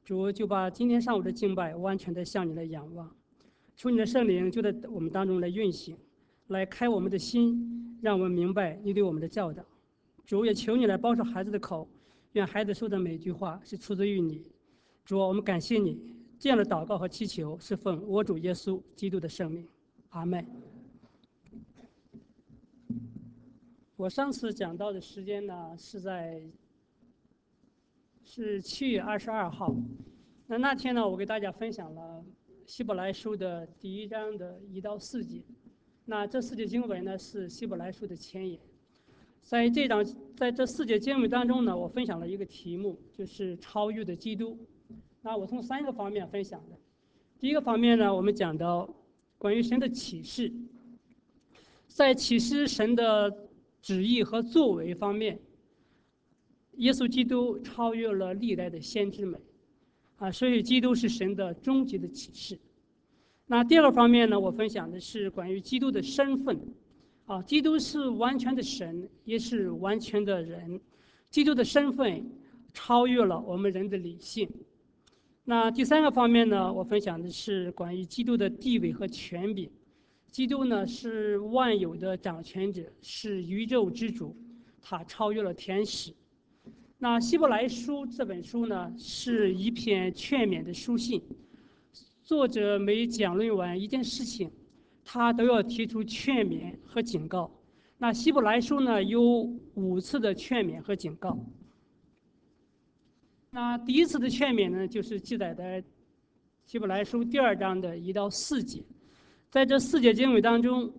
主就把今天上午的敬拜完全的向你来仰望，求你的圣灵就在我们当中来运行，来开我们的心，让我们明白你对我们的教导。主也求你来保守孩子的口，愿孩子说的每一句话是出自于你。主，我们感谢你，这样的祷告和祈求是奉我主耶稣基督的圣名，阿门。我上次讲到的时间呢是7月22号。那天呢，我给大家分享了希伯来书的第1章的1到4节。那这4节经文呢是希伯来书的前言。在这4节经文当中呢，我分享了一个题目，就是超越的基督。那我从3个方面分享的。第一个方面呢，我们讲到关于神的启示，在启示神的旨意和作为方面，耶稣基督超越了历代的先知们，所以基督是神的终极的启示。那第二个方面呢，我分享的是关于基督的身份，基督是完全的神，也是完全的人，基督的身份超越了我们人的理性。那第三个方面呢，我分享的是关于基督的地位和权柄。基督呢是万有的掌权者，是宇宙之主，他超越了天使。那希伯来书这本书呢，是一篇劝勉的书信。作者每讲论完一件事情，他都要提出劝勉和警告。那希伯来书呢，有5次的劝勉和警告。那第一次的劝勉呢，就是记载在希伯来书第2章的1到4节。在这4节经文当中，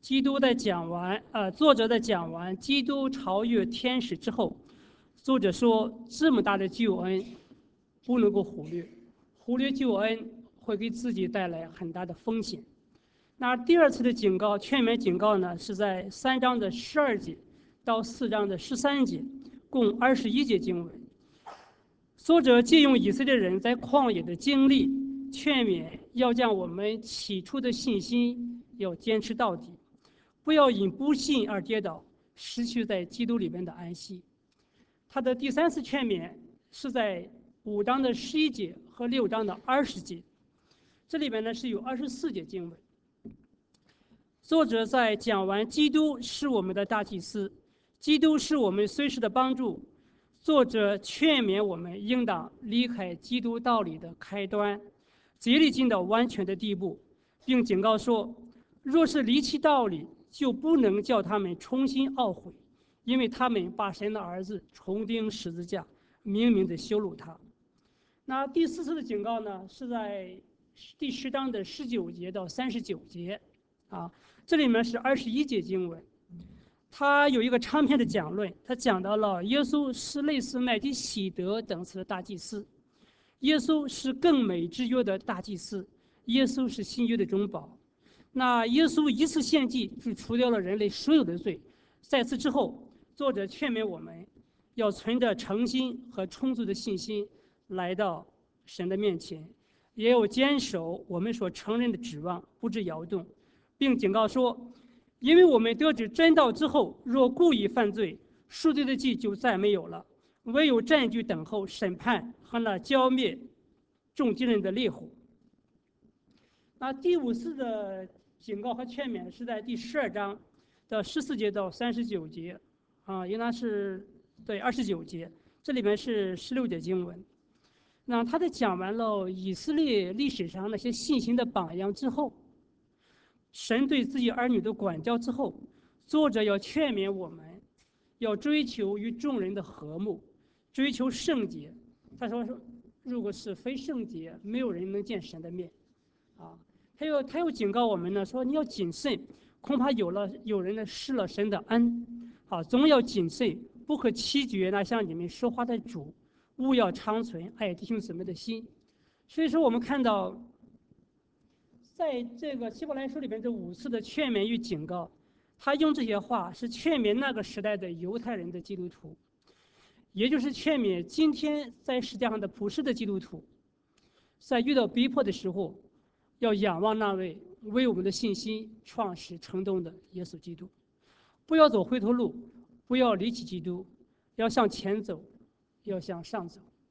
作者在讲完基督超越天使之后，作者说这么大的救恩不能够忽略救恩会给自己带来很大的风险。那第2次的劝勉警告呢，是在3章的12节到4章的13节，共21节经文。作者借用以色列人在旷野的经历，劝勉要将我们起初的信心要坚持到底，不要因不信而跌倒，失去在基督里面的安息。他的第3次劝勉是在5章的11节和6章的20节，这里面呢是有24节经文。作者在讲完基督是我们的大祭司，基督是我们随时的帮助，作者劝勉我们应当离开基督道理的开端，竭力进到完全的地步，并警告说，若是离弃道理，就不能叫他们重新懊悔，因为他们把神的儿子重钉十字架，明明的羞辱他。那第4次的警告呢，是在第10章的19节到39节，这里面是21节经文。他有一个长篇的讲论，他讲到了耶稣是类似麦基洗德等次的大祭司，耶稣是更美之约的大祭司，耶稣是新约的中保。那耶稣一次献祭就除掉了人类所有的罪，在此之后，作者劝勉我们要存着诚心和充足的信心来到神的面前，也要坚守我们所承认的指望，不致摇动，并警告说，因为我们得知真道之后，若故意犯罪，赎罪的祭就再没有了，唯有占据等候审判和那浇灭众敌人的烈火。那第5次的警告和劝勉是在第12章的14节到39节，应当是对29节，这里面是16节经文。那他在讲完了以色列历史上那些信心的榜样之后，神对自己儿女的管教之后，作者要劝勉我们，要追求与众人的和睦，追求圣洁。他说，如果是非圣洁，没有人能见神的面。他又警告我们呢，说你要谨慎，恐怕有人呢失了神的恩。总要谨慎，不可欺绝那向你们说话的主，勿要长存爱弟兄姊妹的心。所以说，我们看到，在这个希伯来书里面这5次的劝勉与警告，他用这些话是劝勉那个时代的犹太人的基督徒，也就是劝勉今天在世界上的普世的基督徒，在遇到逼迫的时候，要仰望那位为我们的信心创始成终的耶稣基督，不要走回头路，不要离弃基督，要向前走，要向上走。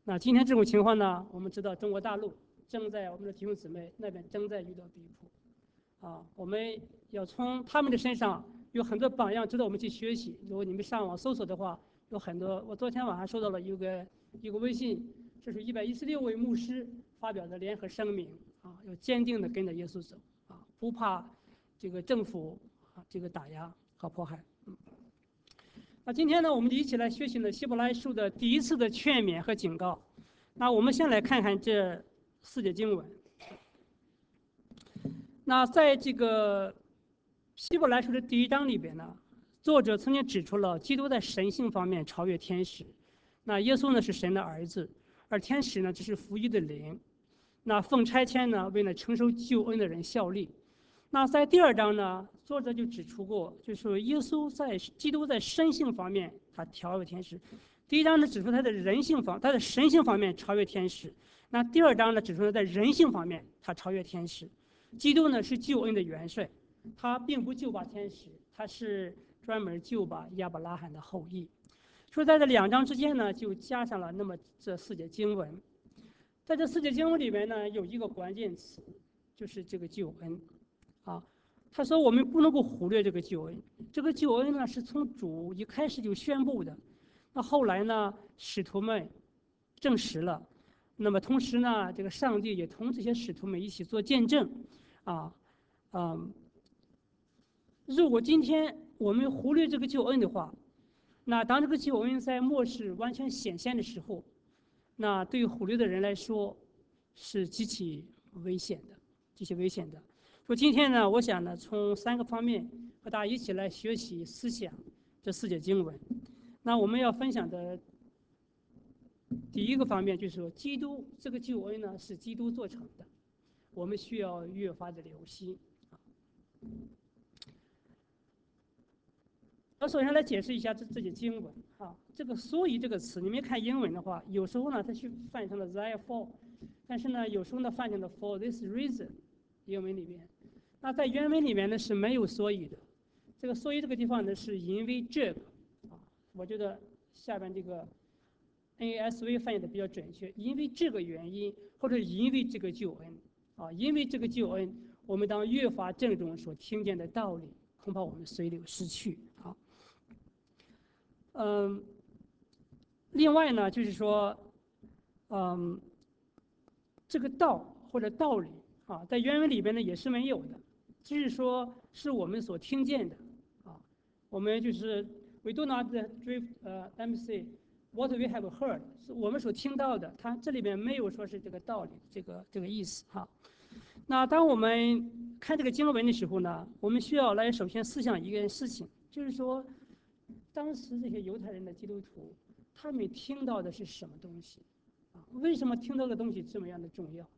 那今天这种情况呢，我们知道中国大陆我们的弟兄姊妹那边正在遇到逼迫，我们要从他们的身上有很多榜样值得我们去学习。如果你们上网搜索的话，有很多。我昨天晚上收到了一个微信，这是116位牧师发表的联合声明，要坚定的跟着耶稣走，不怕这个政府这个打压和迫害。那今天呢，我们就一起来学习了希伯来书的第一次的劝勉和警告。那我们先来看看这4节经文。那在这个希伯来书的第1章里边呢，作者曾经指出了基督在神性方面超越天使。那耶稣呢是神的儿子，而天使呢只是服役的灵。那奉差遣呢，为了承受救恩的人效力。那在第2章呢，作者就指出过，就是说基督在神性方面他超越天使。第1章呢指出他的神性方面超越天使。那第2章呢指出他在人性方面他超越天使。基督呢是救恩的元帅，他并不救拔天使，他是专门救拔亚伯拉罕的后裔。所以在这2章之间呢，就加上了那么这4节经文。在这4节经文里面呢，有一个关键词，就是这个救恩。他说我们不能够忽略这个救恩。这个救恩呢，是从主一开始就宣布的。那后来呢，使徒们证实了。那么同时呢，这个上帝也同这些使徒们一起做见证。如果今天我们忽略这个救恩的话，那当这个救恩在末世完全显现的时候，那对于忽略的人来说是极其危险的。说今天呢，我想呢，从3个方面和大家一起来学习思想这4节经文。那我们要分享的第一个方面就是说，基督这个救恩呢是基督做成的，我们需要越发的留心。我首先来解释一下这些经文。这个所以这个词，你们看英文的话，有时候呢它去翻成了 therefore， 但是呢有时候呢翻成了 for this reason， 英文里面。那在原文里面呢是没有所以的。这个所以这个地方呢是因为这个。我觉得下边这个 NASV 翻译的比较准确，因为这个原因，或者因为这个救恩。因为这个救恩，我们当越发郑重所听见的道理，恐怕我们随流失去。另外呢，就是说，这个道或者道理在原文里边呢也是没有的，只是说是我们所听见的。我们就是 we do not let me say what we have heard， 是我们所听到的。它这里边没有说是这个道理，这个意思。那当我们看这个经文的时候呢，我们需要来首先思想一件事情，就是说，当时这些犹太人的基督徒，他们听到的是什么东西？为什么听到的东西这么样的重要？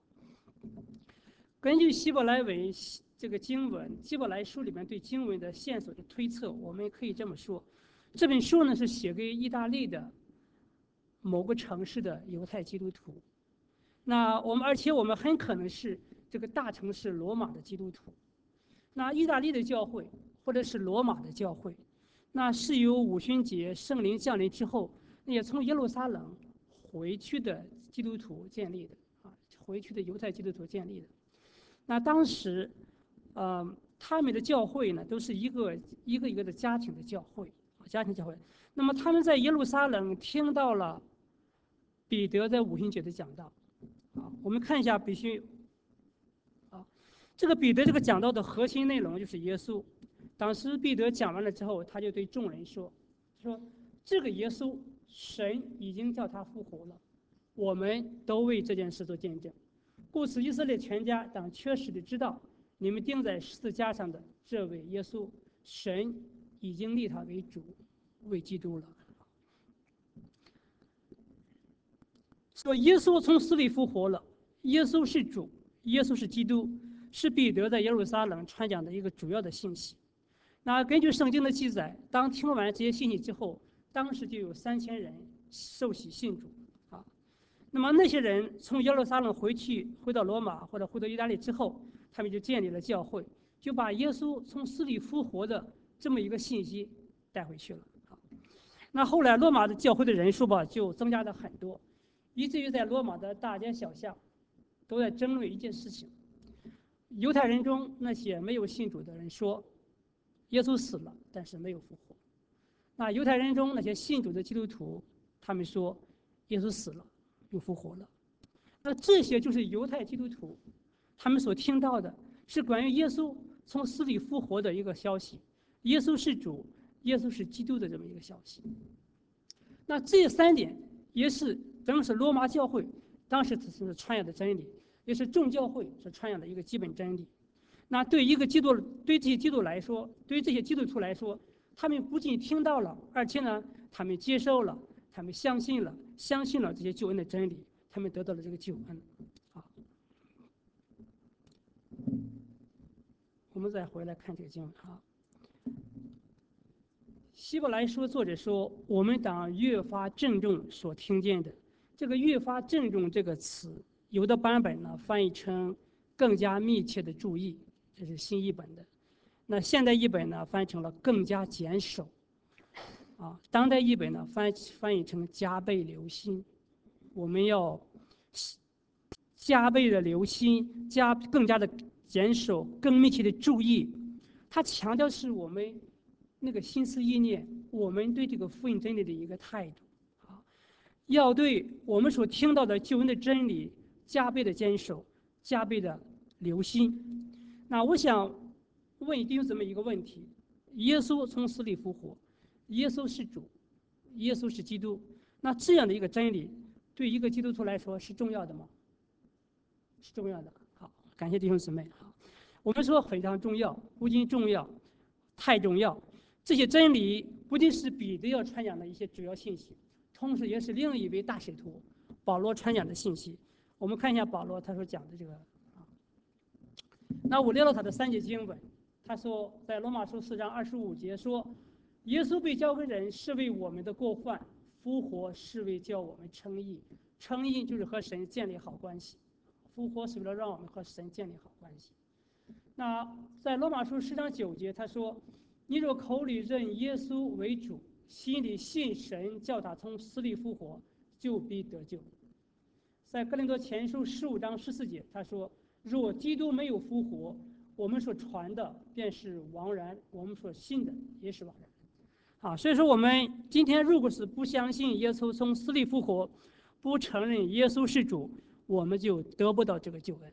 根据希伯来文这个经文，希伯来书里面对经文的线索的推测，我们可以这么说：这本书呢是写给意大利的某个城市的犹太基督徒。而且我们很可能是这个大城市罗马的基督徒。那意大利的教会或者是罗马的教会，那是由五旬节圣灵降临之后，也从耶路撒冷回去的基督徒建立的回去的犹太基督徒建立的。那当时，他们的教会呢都是一个的家庭的教会，家庭教会。那么他们在耶路撒冷听到了彼得在五旬节的讲道。我们看一下这个彼得这个讲道的核心内容就是耶稣。当时彼得讲完了之后，他就对众人说这个耶稣，神已经叫他复活了，我们都为这件事做见证。故此以色列全家当确实的知道，你们钉在十字架上的这位耶稣，神已经立他为主，为基督了。说耶稣从死里复活了，耶稣是主，耶稣是基督，是彼得在耶路撒冷传讲的一个主要的信息。那根据圣经的记载，当听完这些信息之后，当时就有3000人受洗信主。那么那些人从耶路撒冷回到罗马或者回到意大利之后，他们就建立了教会，就把耶稣从死里复活的这么一个信息带回去了。那后来罗马的教会的人数吧就增加的很多， 以至于在罗马的大街小巷都在争论一件事情：犹太人中那些没有信主的人说，耶稣死了，但是没有复活；那犹太人中那些信主的基督徒，他们说，耶稣死了，又复活了。那这些就是犹太基督徒他们所听到的是关于耶稣从死里复活的一个消息，耶稣是主，耶稣是基督的这么一个消息。那这三点也是正是罗马教会当时所传扬的真理，也是众教会所传扬的一个基本真理。那对一个基督，对这些基督来说，对这些基督徒来说，他们不仅听到了，而且呢，他们接受了，他们相信了这些救恩的真理，他们得到了这个救恩。啊，我们再回来看这个经文啊。希伯来书作者说：“我们当越发郑重所听见的。”这个“越发郑重”这个词，有的版本呢翻译成“更加密切的注意”，这是新译本的。那现代译本呢翻译成了“更加坚守”。啊，当代译本呢翻译成加倍留心。我们要加倍的留心，更加的坚守，更密切的注意。它强调是我们那个心思意念，我们对这个福音真理的一个态度。啊，要对我们所听到的救恩的真理加倍的坚守，加倍的留心。那我想问弟兄姊妹一个问题：耶稣从死里复活，耶稣是主，耶稣是基督，那这样的一个真理，对一个基督徒来说是重要的吗？是重要的。好，感谢弟兄姊妹。好，我们说非常重要，不仅重要，太重要。这些真理不仅是彼得要传讲的一些主要信息，同时也是另一位大使徒保罗传讲的信息。我们看一下保罗他所讲的这个啊。那我列了他的3节经文，他说在罗马书4章25节说，耶稣被交给人是为我们的过犯，复活是为叫我们称义。称义就是和神建立好关系，复活是为了让我们和神建立好关系。那在罗马书10章9节他说，你若口里认耶稣为主，心里信神叫他从死里复活，就必得救。在哥林多前书15章14节他说，若基督没有复活，我们所传的便是枉然，我们所信的也是枉然。啊，所以说我们今天如果是不相信耶稣从死里复活，不承认耶稣是主，我们就得不到这个救恩。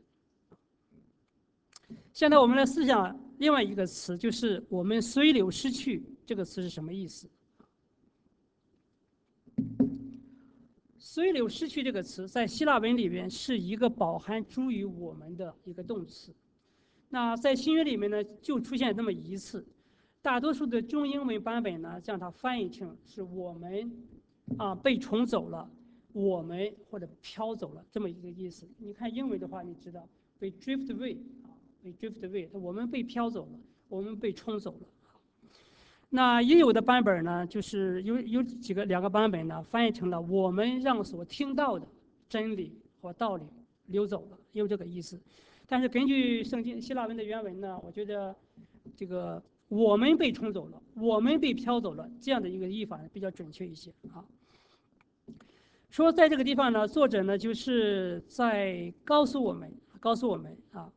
现在我们来思想另外一个词，就是我们随流失去这个词是什么意思？随流失去这个词在希腊文里边是一个饱含主语我们的一个动词。那在新约里面呢，就出现这么一次。大多数的中英文版本呢，将它翻译成是我们被冲走了，我们或者飘走了这么一个意思。你看英文的话，你知道被 drift away 被 drift away， 我们被飘走了，我们被冲走了。那也有的版本呢，就是有两个版本呢，翻译成了我们让所听到的真理和道理流走了，也有这个意思。但是根据圣经希腊文的原文呢，我觉得这个我们被冲走了，我们被飘走了这样的一个译法比较准确一些啊。说在这个地方呢，作者呢就是在告诉我们啊，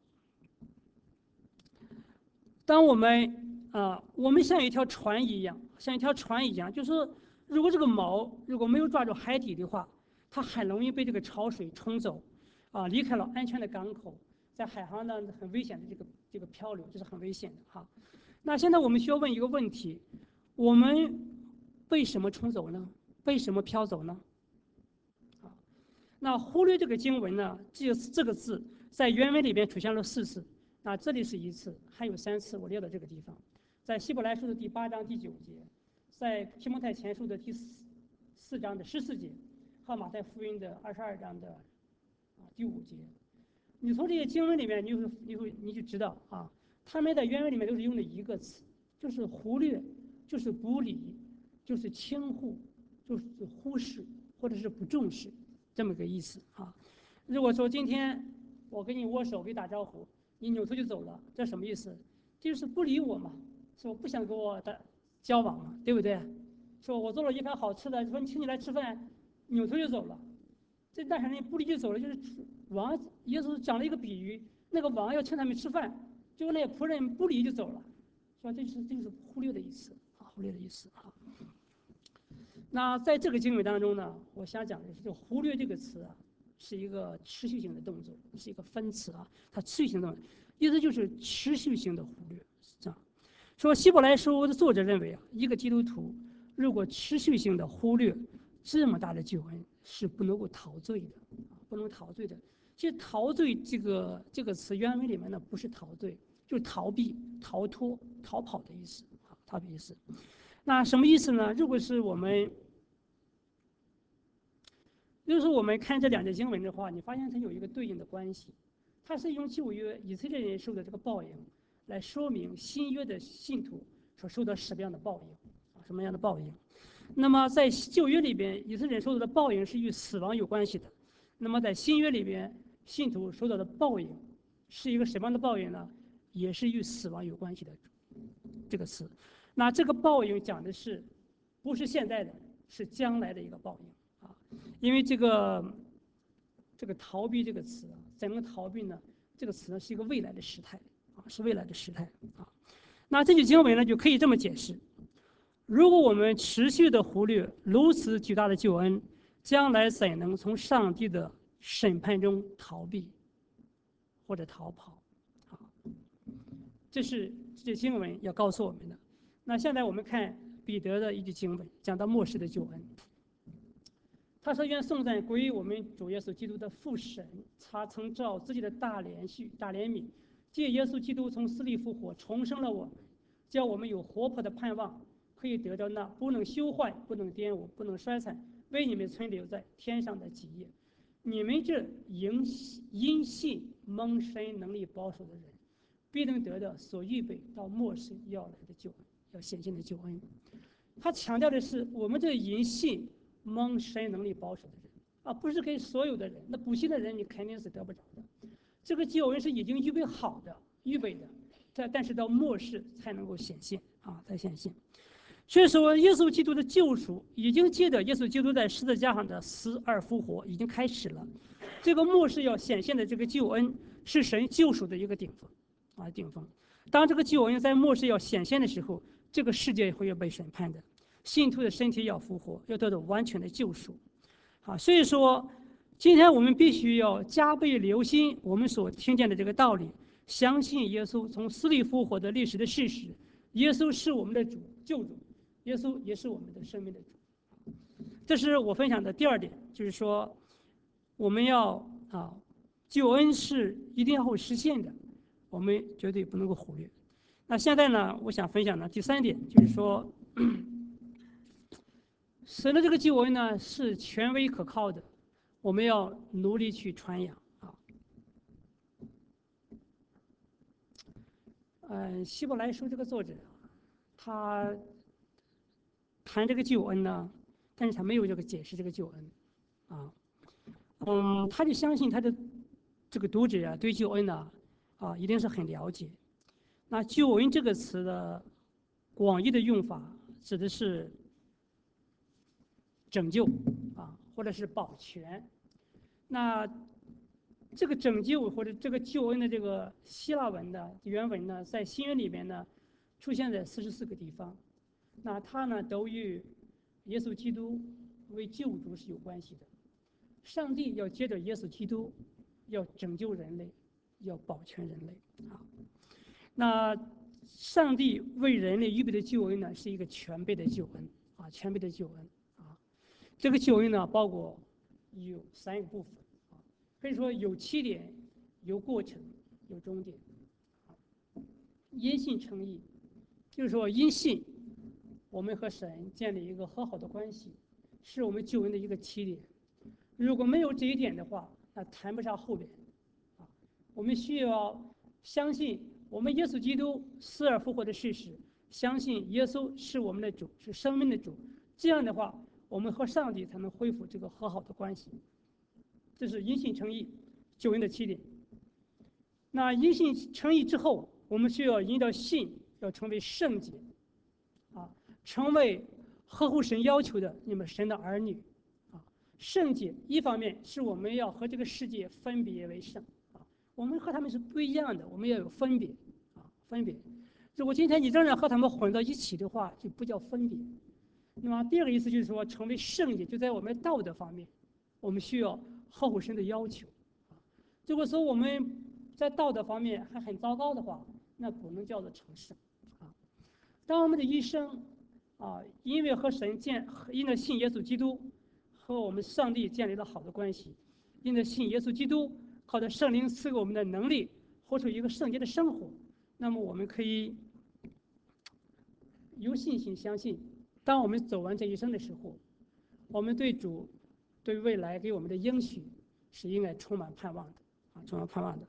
当我们像一条船一样，就是说如果这个锚如果没有抓住海底的话，它很容易被这个潮水冲走，离开了安全的港口，在海上呢很危险的这个漂流，这是很危险的哈。那现在我们需要问一个问题：我们被什么冲走呢？被什么飘走呢？那忽略这个经文呢，这个字在原文里边出现了4次，那这里是1次，还有3次，我列到这个地方，在希伯来书的第8章第9节，在提摩太前书的第4章的14节，和马太福音的22章的第5节。你从这些经文里面，你就知道啊，他们在原文里面都是用的一个词，就是忽略，就是不理，就是轻忽，就是忽视或者是不重视。这么个意思啊。如果说今天我跟你握手，给打招呼，你扭头就走了，这什么意思？这就是不理我嘛，说不想跟我的交往嘛，对不对？说我做了一盘好吃的，说你请你来吃饭，扭头就走了， 这那些人不理就走了，就是王耶稣讲了一个比喻，那个王要请他们吃饭，结果那些仆人不理就走了，是吧？这就是忽略的意思啊，忽略的意思啊。那在这个经文当中呢，我想讲的是，就忽略这个词啊，是一个持续性的动作，是一个分词啊，它持续性的动作，意思就是持续性的忽略，是这样。说希伯来书的作者认为啊，一个基督徒如果持续性的忽略这么大的救恩，是不能够陶醉的，不能陶醉的。其实陶醉这个词原文里面呢，不是陶醉，就是逃避、逃脱、逃跑的意思啊，逃避意思。那什么意思呢？如果是我们看这两节经文的话，你发现它有一个对应的关系，它是用旧约以色列人受的这个报应，来说明新约的信徒所受到什么样的报应啊，什么样的报应。那么在旧约里边，以色列人受到的报应是与死亡有关系的。那么在新约里边，信徒受到的报应是一个什么样的报应呢？也是与死亡有关系的这个词。那这个报应讲的是，不是现在的，是将来的一个报应啊。因为这个逃避这个词啊，怎么逃避呢？这个词呢是一个未来的时态啊，是未来的时态啊。那这句经文呢就可以这么解释：如果我们持续的忽略如此巨大的救恩，将来怎能从上帝的审判中逃避或者逃跑？啊，这是这经文要告诉我们的。那现在我们看彼得的一句经文，讲到末世的救恩。他说：“愿颂赞归于我们主耶稣基督的父神，他曾照自己的大怜悯，借耶稣基督从死里复活，重生了我们，叫我们有活泼的盼望，可以得到那不能休坏、不能玷污、不能衰残，为你们存留在天上的基业。你们这因信蒙神能力保守的人，必能得到所预备到末世要来的救恩，要显现的救恩。”他强调的是，我们这因信蒙神能力保守的人啊，不是给所有的人。那不信的人，你肯定是得不着的。这个救恩是已经预备好的、预备的，但是到末世才能够显现啊，才显现。所以说，耶稣基督的救赎已经借着耶稣基督在十字架上的死而复活已经开始了。这个末世要显现的这个救恩，是神救赎的一个顶峰啊，顶峰。当这个救恩在末世要显现的时候，这个世界会要被审判的。信徒的身体要复活，要得到完全的救赎，好，所以说，今天我们必须要加倍留心我们所听见的这个道理，相信耶稣从死里复活的历史的事实，耶稣是我们的主救主，耶稣也是我们的生命的主。这是我分享的第二点，就是说，我们要救恩是一定要会实现的，我们绝对不能够忽略。那现在呢，我想分享的第三点就是说。神的这个救恩呢是权威可靠的，我们要努力去传扬啊。希伯来书这个作者，他谈这个救恩呢，但是他没有这个解释这个救恩啊。他就相信他的这个读者啊，对救恩呢一定是很了解。那救恩这个词的广义的用法指的是拯救啊，或者是保全。那这个拯救或者这个救恩的这个希腊文的原文呢，在新约里面呢，出现在44个地方。那它呢，都与耶稣基督为救主是有关系的。上帝要借着耶稣基督，要拯救人类，要保全人类啊。那上帝为人类预备的救恩呢，是一个全备的救恩啊，全备的救恩啊。这个救恩呢，包括有3个部分啊，可以说有起点、有过程、有终点。因信称义，就是说因信，我们和神建立一个和好的关系，是我们救恩的一个起点。如果没有这一点的话，那谈不上后边啊。我们需要相信我们耶稣基督死而复活的事实，相信耶稣是我们的主，是生命的主。这样的话，我们和上帝才能恢复这个和好的关系。这是因信称义，救恩的起点。那因信称义之后，我们需要因着信，要成为圣洁，成为合乎神要求的你们神的儿女， 圣洁一方面是我们要和这个世界分别为圣啊，我们和他们是不一样的，我们要有分别啊，分别。如果今天你仍然和他们混到一起的话，就不叫分别。那么第二个意思就是说，成为圣洁就在我们道德方面，我们需要合乎神的要求。如果说我们在道德方面还很糟糕的话，那不能叫做成圣啊。当我们的一生啊，因为因着信耶稣基督，和我们上帝建立了好的关系，因着信耶稣基督，靠着圣灵赐给我们的能力，活出一个圣洁的生活，那么我们可以有信心相信，当我们走完这一生的时候，我们对主、对未来给我们的应许是应该充满盼望的啊，充满盼望的。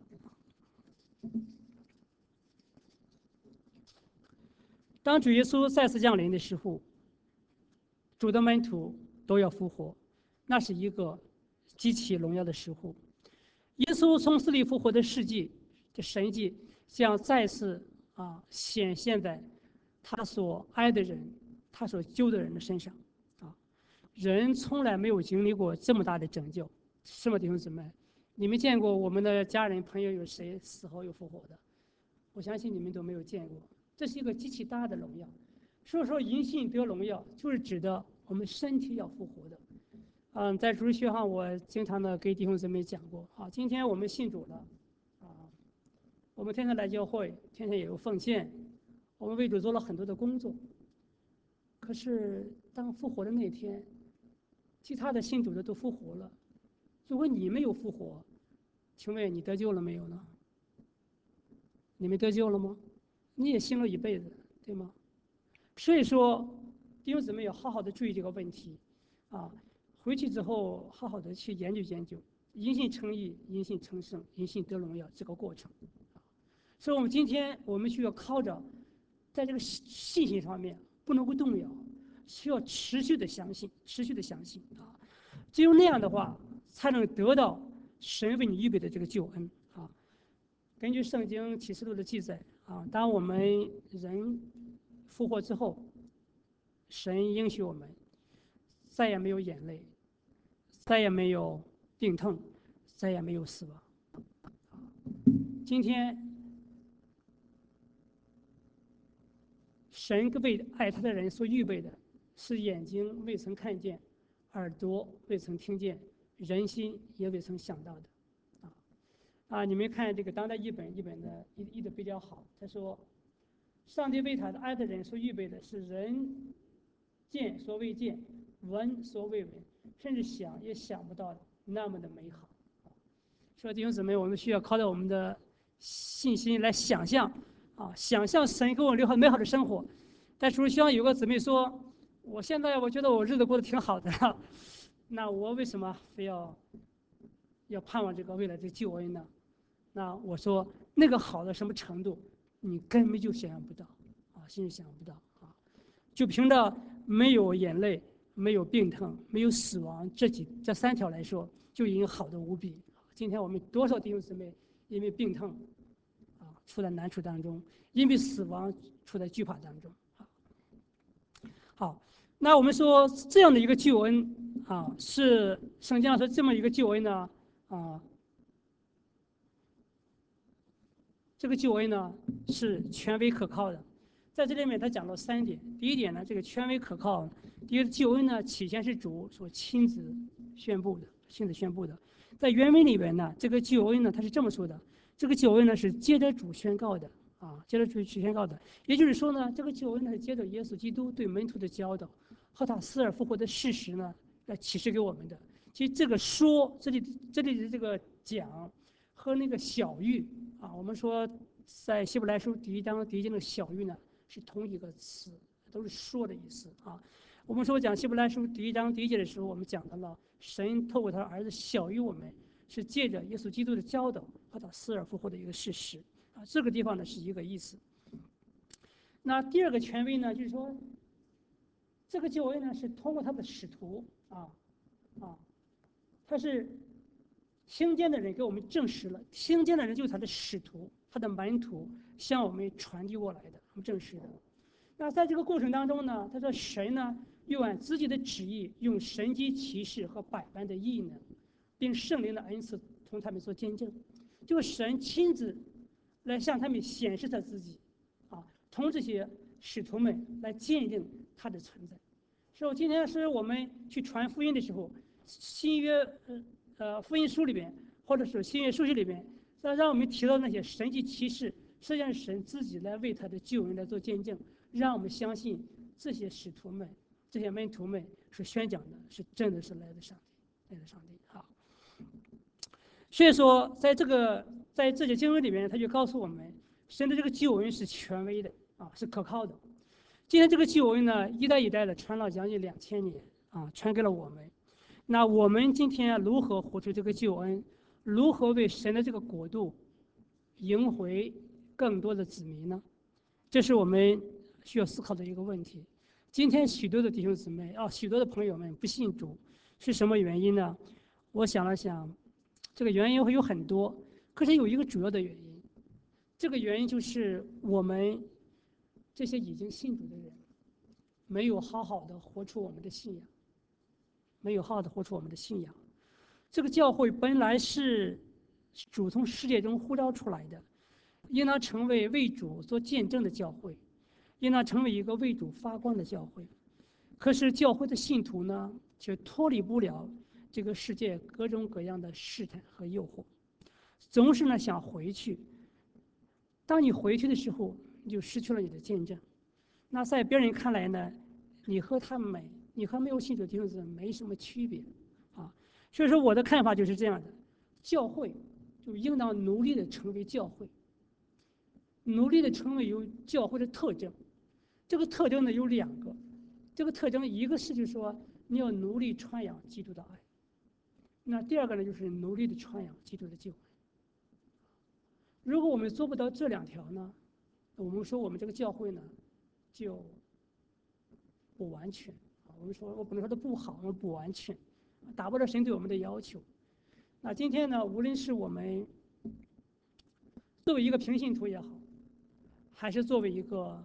当主耶稣再次降临的时候，主的门徒都要复活，那是一个极其荣耀的时候。耶稣从死里复活的事迹的神迹，将再次显现在他所爱的人、他所救的人的身上啊。人从来没有经历过这么大的拯救，是吗，弟兄姊妹？你们见过我们的家人朋友有谁死后又复活的？我相信你们都没有见过。这是一个极其大的荣耀。所以说，因信得荣耀，就是指的我们身体要复活的。在主日学上，我经常的给弟兄姊妹讲过啊。今天我们信主了，啊，我们天天来教会，天天也有奉献，我们为主做了很多的工作。可是当复活的那天，其他的信主的都复活了，如果你没有复活，请问你得救了没有呢？你们得救了吗？你也信了一辈子，对吗？所以说，弟兄姊妹要好好的注意这个问题，啊，回去之后好好的去研究研究，因信称义、因信称圣、因信得荣耀这个过程。所以我们今天我们需要靠着，在这个信心方面不能够动摇，需要持续的相信，持续的相信啊，只有那样的话，才能得到神为你预备的这个救恩啊。根据圣经启示录的记载啊，当我们人复活之后，神应许我们再也没有眼泪，再也没有病痛，再也没有死亡。今天神为爱他的人所预备的，是眼睛未曾看见，耳朵未曾听见，人心也未曾想到的。你们看这个当代译本译的比较好，他说，上帝为他的爱的人所预备的是人见所未见，闻所未闻，甚至想也想不到的那么的美好。说弟兄姊妹，我们需要靠着我们的信心来想象想象神给我留下美好的生活。但是希望有个姊妹说，我现在我觉得我日子过得挺好的，那我为什么非要盼望这个未来的救恩呢？那我说那个好到什么程度，你根本就想象不到甚至想象不到就凭着没有眼泪、没有病痛、没有死亡这三条来说，就已经好的无比。今天我们多少弟兄姊妹因为病痛处在难处当中，因为死亡处在惧怕当中好，那我们说这样的一个救恩是圣经上说这么一个救恩呢这个救恩呢是权威可靠的。在这里面他讲了3点。第一点呢，这个权威可靠；第二，救恩呢起先是主所亲自宣布的。在原文里边呢，这个救恩呢他是这么说的：这个救恩呢是接着主宣告的接着主宣告的。也就是说呢，这个救恩呢是接着耶稣基督对门徒的教导和他死而复活的事实呢来启示给我们的。其实这个说这里的这个讲和那个小喻我们说在希伯来书第1章第1节的小喻呢是同一个词，都是说的意思我们说讲希伯来书第1章第1节的时候，我们讲到了神透过他的儿子小喻我们，是借着耶稣基督的教导和他死而复活的一个事实这个地方呢是一个意思。那第二个权威呢，就是说这个救恩呢是通过他的使徒他是听见的人给我们证实了，听见的人就是他的使徒，他的门徒向我们传递过来的，我们证实的。那在这个过程当中呢，他说神呢又按自己的旨意，用神迹奇事和百般的异能，并圣灵的恩赐同他们做见证。就神亲自来向他们显示他自己，同这些使徒们来鉴定他的存在。所以今天是我们去传福音的时候，新约福音书里边，或者是新约书信里边，让我们提到那些神迹奇事，实际上是神自己来为他的救恩来做见证，让我们相信这些使徒们、这些门徒们是宣讲的，是真的是来自上帝，来自上帝。好，所以说在这些经文里面，他就告诉我们，神的这个救恩是权威的是可靠的。今天这个救恩呢，一代一代的传了将近2000年传给了我们。那我们今天如何活出这个救恩？如何为神的这个国度赢回更多的子民呢？这是我们需要思考的一个问题。今天许多的弟兄姊妹许多的朋友们不信主，是什么原因呢？我想了想，这个原因会有很多，可是有一个主要的原因，这个原因就是我们这些已经信主的人，没有好好的活出我们的信仰，没有好好的活出我们的信仰。这个教会本来是主从世界中呼召出来的，应当成为主做见证的教会，应当成为一个为主发光的教会。可是教会的信徒呢，却脱离不了这个世界各种各样的试探和诱惑，总是呢想回去。当你回去的时候，你就失去了你的见证。那在别人看来呢，你和没有信主的弟兄姊妹没什么区别所以说我的看法就是这样的：教会就应当努力的成为教会，努力的成为有教会的特征。这个特征呢有2个，这个特征一个是就是说你要努力传扬基督的爱，那第2个呢就是努力的传扬基督的救恩。如果我们做不到这2条呢，我们说我们这个教会呢就不完全我不能说它不好，我不完全，达不到神对我们的要求。那今天呢，无论是我们作为一个平信徒也好，还是作为一个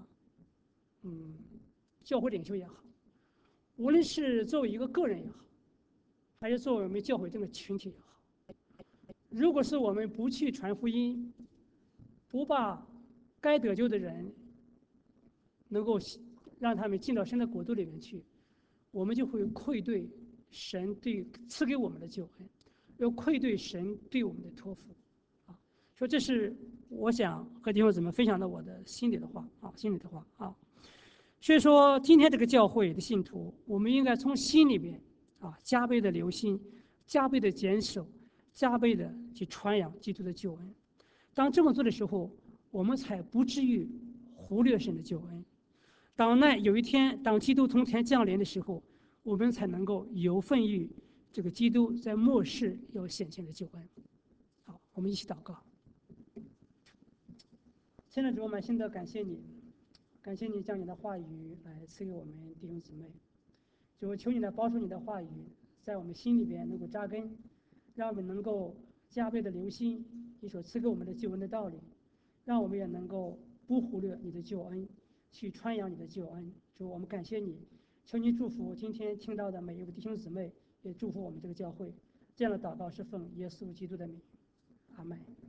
教会领袖也好，无论是作为一个个人也好，还是作为我们教会这个群体也好，如果是我们不去传福音，不把该得救的人能够让他们进到神的国度里面去，我们就会愧对神赐给我们的救恩，又愧对神对我们的托付说这是我想和弟兄姊妹分享的我的心里的话所以说今天这个教会的信徒，我们应该从心里边加倍的留心，加倍的坚守，加倍的去传扬基督的救恩。当这么做的时候，我们才不至于忽略神的救恩。有一天当基督从天降临的时候，我们才能够有份于这个基督在末世要显现的救恩。好，我们一起祷告。亲爱的主，我们现在感谢你，感谢你将你的话语来赐给我们弟兄姊妹。主，求你来保守你的话语在我们心里边能够扎根，让我们能够加倍的留心你所赐给我们的救恩的道理，让我们也能够不忽略你的救恩，去传扬你的救恩。主，我们感谢你，求你祝福今天听到的每一位弟兄姊妹，也祝福我们这个教会。这样的祷告是奉耶稣基督的名，阿门。